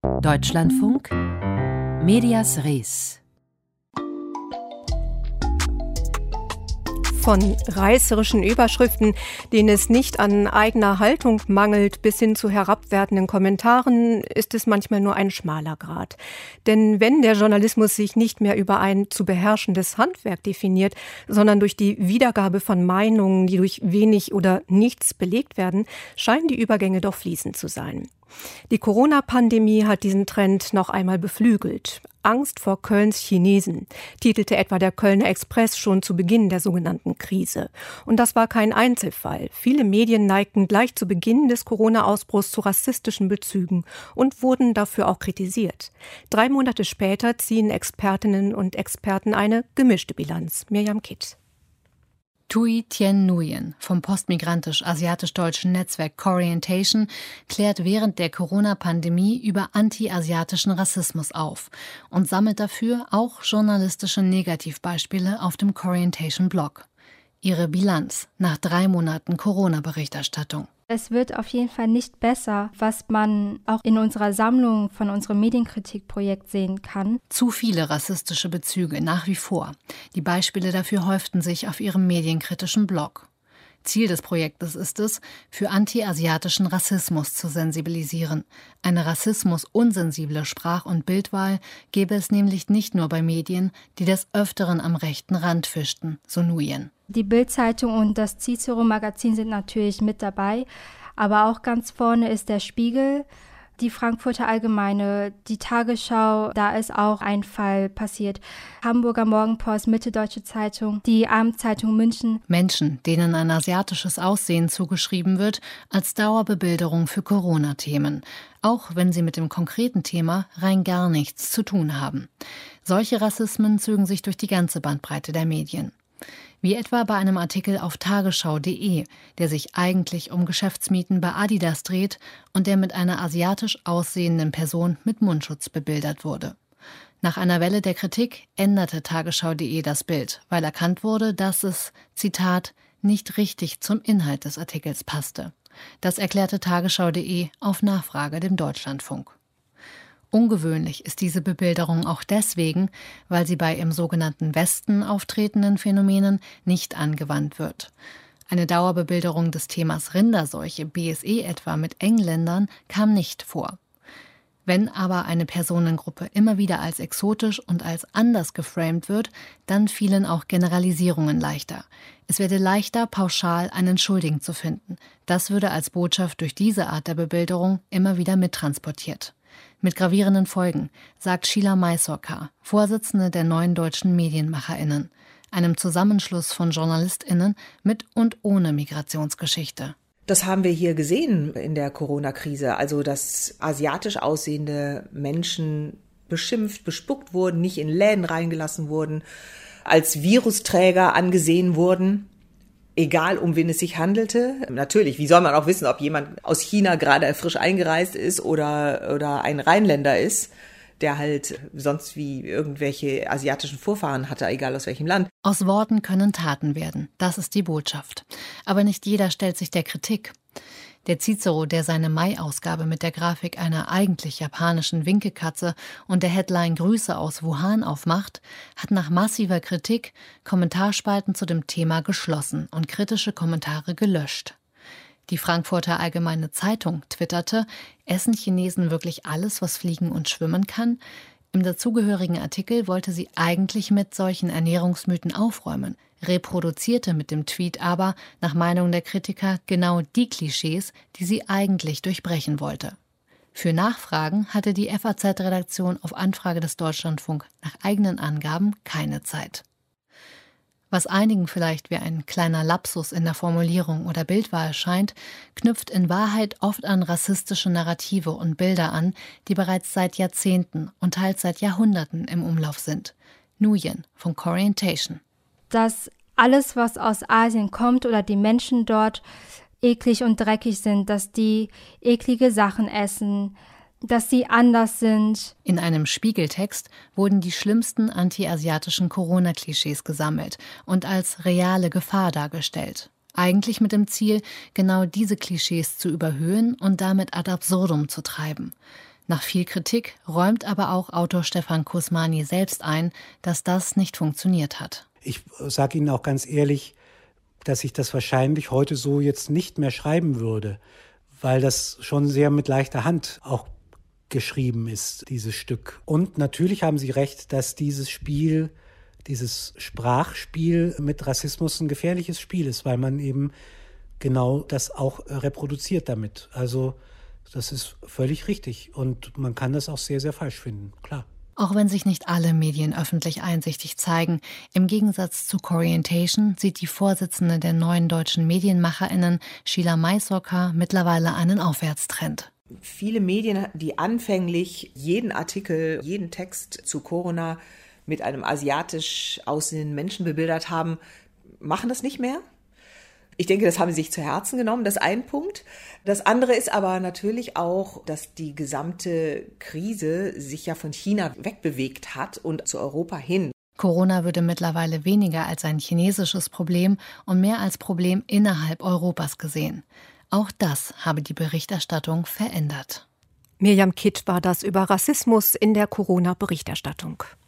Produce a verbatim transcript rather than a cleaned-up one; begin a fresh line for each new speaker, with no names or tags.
Deutschlandfunk Medias Res.
Von reißerischen Überschriften, denen es nicht an eigener Haltung mangelt, bis hin zu herabwertenden Kommentaren, ist es manchmal nur ein schmaler Grat. Denn wenn der Journalismus sich nicht mehr über ein zu beherrschendes Handwerk definiert, sondern durch die Wiedergabe von Meinungen, die durch wenig oder nichts belegt werden, scheinen die Übergänge doch fließend zu sein. Die Corona-Pandemie hat diesen Trend noch einmal beflügelt. Angst vor Kölns Chinesen, titelte etwa der Kölner Express schon zu Beginn der sogenannten Krise. Und das war kein Einzelfall. Viele Medien neigten gleich zu Beginn des Corona-Ausbruchs zu rassistischen Bezügen und wurden dafür auch kritisiert. Drei Monate später ziehen Expertinnen und Experten eine gemischte Bilanz. Mirjam Kitt.
Thuy Tien Nguyen vom postmigrantisch-asiatisch-deutschen Netzwerk Corientation klärt während der Corona-Pandemie über anti-asiatischen Rassismus auf und sammelt dafür auch journalistische Negativbeispiele auf dem Corientation-Blog. Ihre Bilanz nach drei Monaten Corona-Berichterstattung.
Es wird auf jeden Fall nicht besser, was man auch in unserer Sammlung von unserem Medienkritikprojekt sehen kann.
Zu viele rassistische Bezüge nach wie vor. Die Beispiele dafür häuften sich auf ihrem medienkritischen Blog. Ziel des Projektes ist es, für anti-asiatischen Rassismus zu sensibilisieren. Eine rassismusunsensible Sprach- und Bildwahl gäbe es nämlich nicht nur bei Medien, die des Öfteren am rechten Rand fischten, so Nguyen.
Die Bild-Zeitung und das Cicero-Magazin sind natürlich mit dabei, aber auch ganz vorne ist der Spiegel, die Frankfurter Allgemeine, die Tagesschau, da ist auch ein Fall passiert. Hamburger Morgenpost, Mitteldeutsche Zeitung, die Abendzeitung München.
Menschen, denen ein asiatisches Aussehen zugeschrieben wird, als Dauerbebilderung für Corona-Themen, auch wenn sie mit dem konkreten Thema rein gar nichts zu tun haben. Solche Rassismen zögen sich durch die ganze Bandbreite der Medien. Wie etwa bei einem Artikel auf tagesschau punkt de, der sich eigentlich um Geschäftsmieten bei Adidas dreht und der mit einer asiatisch aussehenden Person mit Mundschutz bebildert wurde. Nach einer Welle der Kritik änderte tagesschau punkt de das Bild, weil erkannt wurde, dass es, Zitat, nicht richtig zum Inhalt des Artikels passte. Das erklärte tagesschau punkt de auf Nachfrage dem Deutschlandfunk. Ungewöhnlich ist diese Bebilderung auch deswegen, weil sie bei im sogenannten Westen auftretenden Phänomenen nicht angewandt wird. Eine Dauerbebilderung des Themas Rinderseuche, B S E etwa mit Engländern, kam nicht vor. Wenn aber eine Personengruppe immer wieder als exotisch und als anders geframed wird, dann fielen auch Generalisierungen leichter. Es werde leichter, pauschal einen Schuldigen zu finden. Das würde als Botschaft durch diese Art der Bebilderung immer wieder mittransportiert. Mit gravierenden Folgen, sagt Sheila Maisorka, Vorsitzende der Neuen Deutschen MedienmacherInnen, einem Zusammenschluss von JournalistInnen mit und ohne Migrationsgeschichte.
Das haben wir hier gesehen in der Corona-Krise, also dass asiatisch aussehende Menschen beschimpft, bespuckt wurden, nicht in Läden reingelassen wurden, als Virusträger angesehen wurden. Egal, um wen es sich handelte. Natürlich, wie soll man auch wissen, ob jemand aus China gerade frisch eingereist ist oder, oder ein Rheinländer ist, der halt sonst wie irgendwelche asiatischen Vorfahren hatte, egal aus welchem Land.
Aus Worten können Taten werden, das ist die Botschaft. Aber nicht jeder stellt sich der Kritik. Der Cicero, der seine Mai-Ausgabe mit der Grafik einer eigentlich japanischen Winkekatze und der Headline Grüße aus Wuhan aufmacht, hat nach massiver Kritik Kommentarspalten zu dem Thema geschlossen und kritische Kommentare gelöscht. Die Frankfurter Allgemeine Zeitung twitterte, essen Chinesen wirklich alles, was fliegen und schwimmen kann? Im dazugehörigen Artikel wollte sie eigentlich mit solchen Ernährungsmythen aufräumen, reproduzierte mit dem Tweet aber, nach Meinung der Kritiker, genau die Klischees, die sie eigentlich durchbrechen wollte. Für Nachfragen hatte die F A Z-Redaktion auf Anfrage des Deutschlandfunk nach eigenen Angaben keine Zeit. Was einigen vielleicht wie ein kleiner Lapsus in der Formulierung oder Bildwahl scheint, knüpft in Wahrheit oft an rassistische Narrative und Bilder an, die bereits seit Jahrzehnten und teils seit Jahrhunderten im Umlauf sind. Nguyen von Corientation.
Dass alles, was aus Asien kommt oder die Menschen dort eklig und dreckig sind, dass die eklige Sachen essen, dass sie anders sind.
In einem Spiegeltext wurden die schlimmsten anti-asiatischen Corona-Klischees gesammelt und als reale Gefahr dargestellt. Eigentlich mit dem Ziel, genau diese Klischees zu überhöhen und damit ad absurdum zu treiben. Nach viel Kritik räumt aber auch Autor Stefan Kusmani selbst ein, dass das nicht funktioniert hat.
Ich sage Ihnen auch ganz ehrlich, dass ich das wahrscheinlich heute so jetzt nicht mehr schreiben würde, weil das schon sehr mit leichter Hand auch geschrieben ist, dieses Stück. Und natürlich haben Sie recht, dass dieses Spiel, dieses Sprachspiel mit Rassismus ein gefährliches Spiel ist, weil man eben genau das auch reproduziert damit. Also das ist völlig richtig und man kann das auch sehr, sehr falsch finden, klar.
Auch wenn sich nicht alle Medien öffentlich einsichtig zeigen, im Gegensatz zu Corientation sieht die Vorsitzende der neuen deutschen MedienmacherInnen, Sheila Maisoka, mittlerweile einen Aufwärtstrend.
Viele Medien, die anfänglich jeden Artikel, jeden Text zu Corona mit einem asiatisch aussehenden Menschen bebildert haben, machen das nicht mehr. Ich denke, das haben sie sich zu Herzen genommen, das ist ein Punkt. Das andere ist aber natürlich auch, dass die gesamte Krise sich ja von China wegbewegt hat und zu Europa hin.
Corona würde mittlerweile weniger als ein chinesisches Problem und mehr als Problem innerhalb Europas gesehen. Auch das habe die Berichterstattung verändert.
Mirjam Kitt war das über Rassismus in der Corona-Berichterstattung.